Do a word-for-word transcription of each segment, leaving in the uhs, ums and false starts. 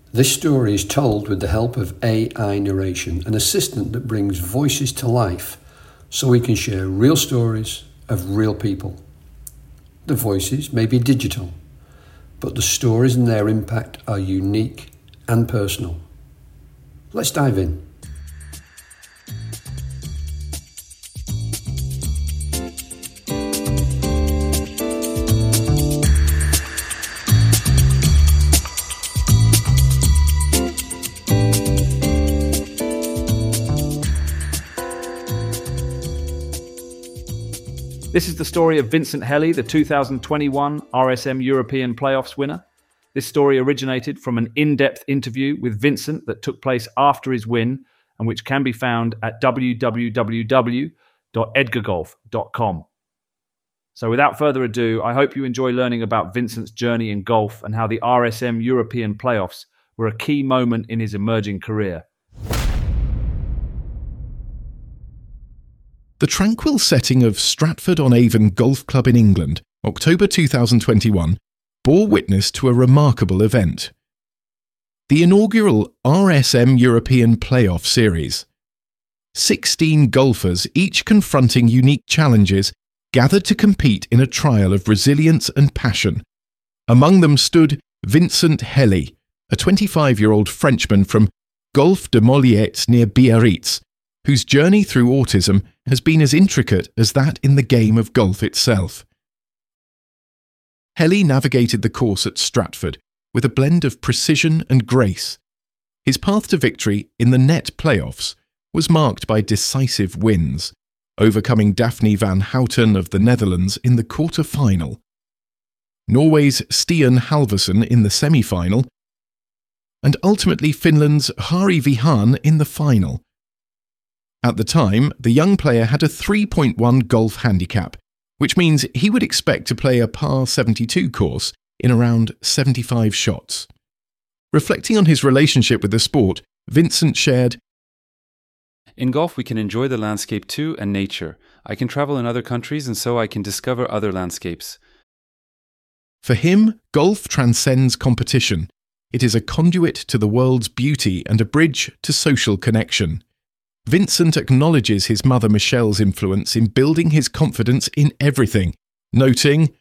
This story is told with the help of A I narration, an assistant that brings voices to life so we can share real stories of real people. The voices may be digital, but the stories and their impact are unique and personal. Let's dive in. This is the story of Vincent Helly, the two thousand twenty-one R S M European Playoffs winner. This story originated from an in-depth interview with Vincent that took place after his win and which can be found at w w w dot edgar golf dot com. So without further ado, I hope you enjoy learning about Vincent's journey in golf and how the R S M European Playoffs were a key moment in his emerging career. The tranquil setting of Stratford-on-Avon Golf Club in England, October two thousand twenty-one, bore witness to a remarkable event. The inaugural R S M European Playoff Series. Sixteen golfers, each confronting unique challenges, gathered to compete in a trial of resilience and passion. Among them stood Vincent Helly, a twenty-five-year-old Frenchman from Golfe de Molliette near Biarritz, whose journey through autism has been as intricate as that in the game of golf itself. Helly navigated the course at Stratford with a blend of precision and grace. His path to victory in the net playoffs was marked by decisive wins, overcoming Daphne van Houten of the Netherlands in the quarter-final, Norway's Stian Halvorsen in the semi-final, and ultimately Finland's Harri Vihan in the final. At the time, the young player had a three point one golf handicap, which means he would expect to play a par seventy-two course in around seventy-five shots. Reflecting on his relationship with the sport, Vincent shared, "In golf, we can enjoy the landscape too and nature. I can travel in other countries and so I can discover other landscapes." For him, golf transcends competition. It is a conduit to the world's beauty and a bridge to social connection. Vincent acknowledges his mother Michelle's influence in building his confidence in everything, noting,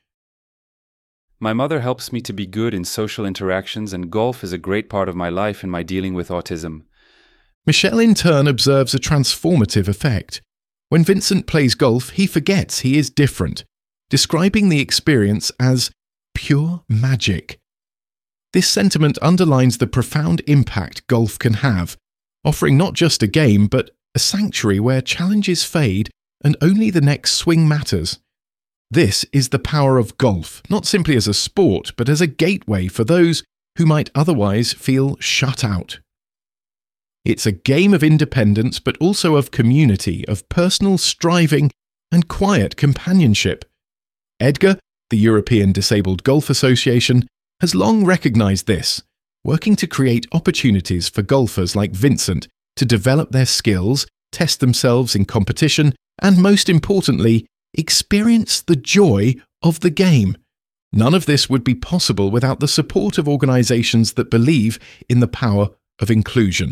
"My mother helps me to be good in social interactions and golf is a great part of my life in my dealing with autism." Michelle in turn observes a transformative effect. When Vincent plays golf, he forgets he is different, describing the experience as pure magic. This sentiment underlines the profound impact golf can have, offering not just a game, but a sanctuary where challenges fade and only the next swing matters. This is the power of golf, not simply as a sport, but as a gateway for those who might otherwise feel shut out. It's a game of independence, but also of community, of personal striving and quiet companionship. Edgar, the European Disabled Golf Association, has long recognised this, working to create opportunities for golfers like Vincent to develop their skills, test themselves in competition, and most importantly, experience the joy of the game. None of this would be possible without the support of organisations that believe in the power of inclusion.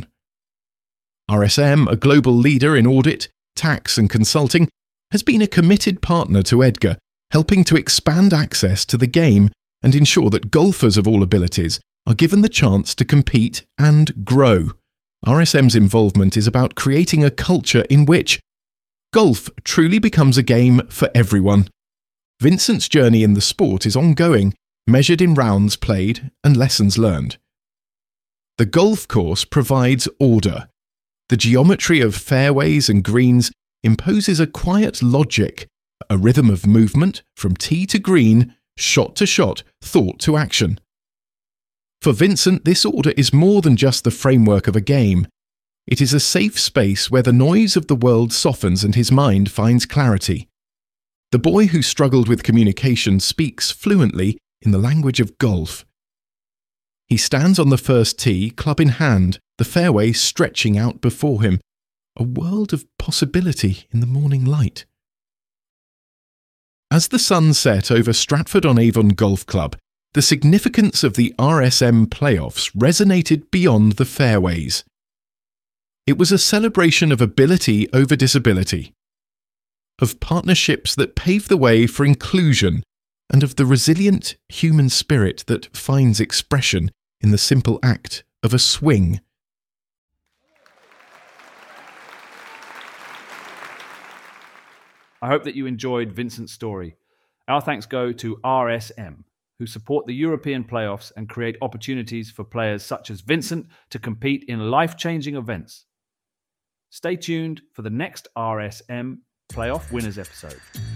R S M, a global leader in audit, tax and consulting, has been a committed partner to Edgar, helping to expand access to the game and ensure that golfers of all abilities are given the chance to compete and grow. R S M's involvement is about creating a culture in which golf truly becomes a game for everyone. Vincent's journey in the sport is ongoing, measured in rounds played and lessons learned. The golf course provides order. The geometry of fairways and greens imposes a quiet logic, a rhythm of movement from tee to green, shot to shot, thought to action. For Vincent, this order is more than just the framework of a game. It is a safe space where the noise of the world softens and his mind finds clarity. The boy who struggled with communication speaks fluently in the language of golf. He stands on the first tee, club in hand, the fairway stretching out before him, a world of possibility in the morning light. As the sun set over Stratford-on-Avon Golf Club, the significance of the R S M playoffs resonated beyond the fairways. It was a celebration of ability over disability, of partnerships that pave the way for inclusion, and of the resilient human spirit that finds expression in the simple act of a swing. I hope that you enjoyed Vincent's story. Our thanks go to R S M, who support the European playoffs and create opportunities for players such as Vincent to compete in life-changing events. Stay tuned for the next R S M Playoff Winners episode.